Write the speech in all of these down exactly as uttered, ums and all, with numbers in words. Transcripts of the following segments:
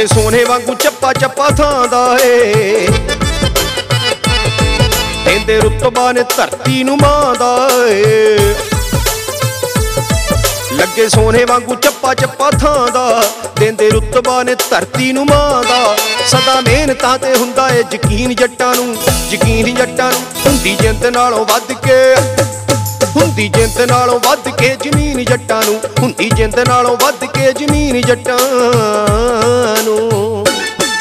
ਲੱਗੇ ਸੋਨੇ ਵਾਂਗੂ ਚੱਪਾ ਚੱਪਾ ਥਾਂ ਦਾ ਏ ਦੇਂਦੇ ਰੁਤਬਾ ਨੇ ਧਰਤੀ ਨੂੰ ਮਾਂ ਦਾ ਏ ਲੱਗੇ ਸੋਨੇ ਵਾਂਗੂ ਚੱਪਾ ਚੱਪਾ ਥਾਂ ਦਾ ਦੇਂਦੇ ਰੁਤਬਾ ਨੇ ਧਰਤੀ ਨੂੰ ਮਾਂ ਦਾ ਸਦਾ ਮਿਹਨਤਾਂ ਤੇ ਹੁੰਦਾ ਏ ਯਕੀਨ ਜੱਟਾਂ ਨੂੰ ਯਕੀਨ ਜੱਟਾਂ ਨੂੰ ਹੁੰਦੀ ਜਿੰਦ ਨਾਲੋਂ ਵੱਧ ਕੇ ਹੁੰਦੀ ਜਿੰਦ ਨਾਲੋਂ ਵੱਧ ਕੇ ਜ਼ਮੀਨ ਜੱਟਾਂ ਨੂੰ ਹੁੰਦੀ ਜਿੰਦ ਨਾਲੋਂ ਵੱਧ ਕੇ ਜ਼ਮੀਨ ਜੱਟਾਂ ਨੂੰ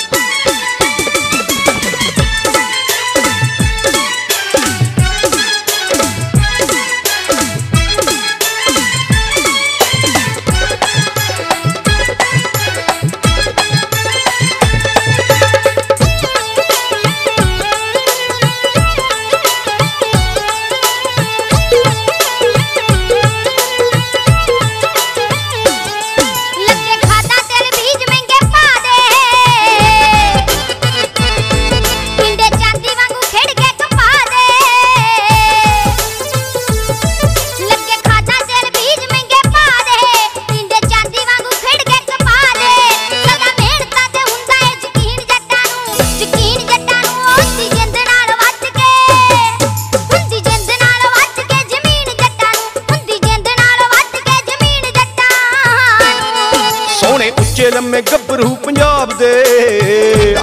ਲੰਮੇ ਗੱਭਰੂ ਪੰਜਾਬ ਦੇ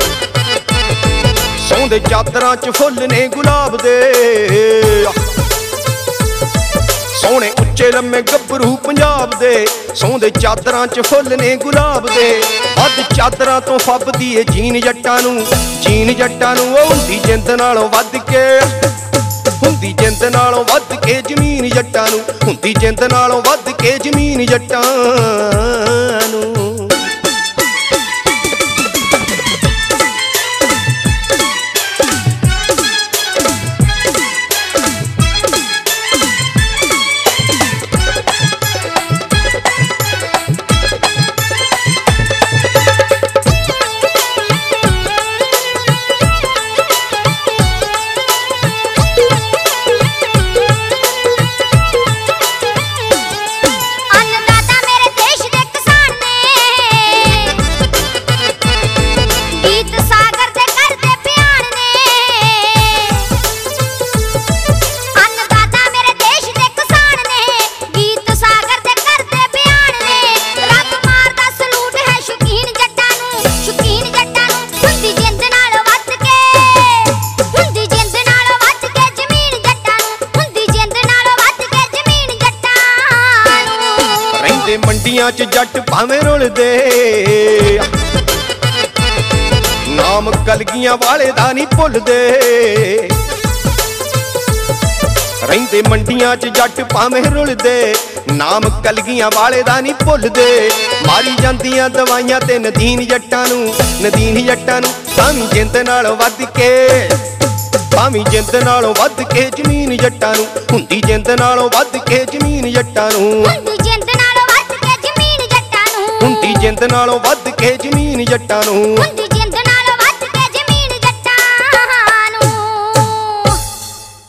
ਸੌਂਦੇ ਚਾਦਰਾਂ ਚ ਫੁੱਲ ਨੇ ਗੁਲਾਬ ਦੇ ਸੋਹਣੇ ਉੱਚੇ ਲੰਮੇ ਗੱਭਰੂ ਪੰਜਾਬ ਦੇ ਸੌਂਦੇ ਚਾਦਰਾਂ ਚ ਫੁੱਲ ਨੇ ਗੁਲਾਬ ਦੇ ਵੱਧ ਚਾਦਰਾਂ ਤੋਂ ਫੱਬਦੀ ਏ ਜੀਨ ਜੱਟਾਂ ਨੂੰ ਜੀਨ ਜੱਟਾਂ ਨੂੰ ਉਹ ਹੁੰਦੀ ਜਿੰਦ ਨਾਲੋਂ ਵੱਧ ਕੇ ਹੁੰਦੀ ਜਿੰਦ ਨਾਲੋਂ ਵੱਧ ਕੇ ਜ਼ਮੀਨ ਜੱਟਾਂ ਨੂੰ ਹੁੰਦੀ ਜਿੰਦ ਨਾਲੋਂ ਵੱਧ ਕੇ ਜ਼ਮੀਨ ਜੱਟਾਂ ਨੂੰ ਮੰਡੀਆਂ ਚ ਜੱਟ ਭਾਵੇਂ ਰੁਲਦੇ ਨਾਮ ਕਲਗੀਆਂ ਵਾਲੇ ਦਾ ਨਹੀਂ ਭੁੱਲਦੇ ਰਹਿੰਦੇ ਮੰਡੀਆਂ ਚ ਜੱਟ ਭਾਵੇਂ ਰੁਲਦੇ ਨਾਮ ਕਲਗੀਆਂ ਵਾਲੇ ਦਾ ਨਹੀਂ ਭੁੱਲਦੇ ਮਾਰੀ ਜਾਂਦੀਆਂ ਦਵਾਈਆਂ ਤੇ ਨਦੀਨ ਜੱਟਾਂ ਨੂੰ ਨਦੀਨ ਜੱਟਾਂ ਨੂੰ ਭਾਵੇਂ ਜਿੰਦ ਨਾਲੋਂ ਵੱਧ ਕੇ ਭਾਵੇਂ ਜਿੰਦ ਨਾਲੋਂ ਵੱਧ ਕੇ ਜ਼ਮੀਨ ਜੱਟਾਂ ਨੂੰ ਹੁੰਦੀ ਜਿੰਦ ਨਾਲੋਂ ਵੱਧ ਕੇ ਜ਼ਮੀਨ ਜੱਟਾਂ ਨੂੰ ਹੁੰਦੀ ਜਿੰਦ ਨਾਲੋਂ ਵੱਧ ਕੇ ਜ਼ਮੀਨ ਜੱਟਾਂ ਨੂੰ ਹੁੰਦੀ ਜਿੰਦ ਨਾਲੋਂ ਵੱਧ ਕੇ ਜ਼ਮੀਨ ਜੱਟਾਂ ਨੂੰ।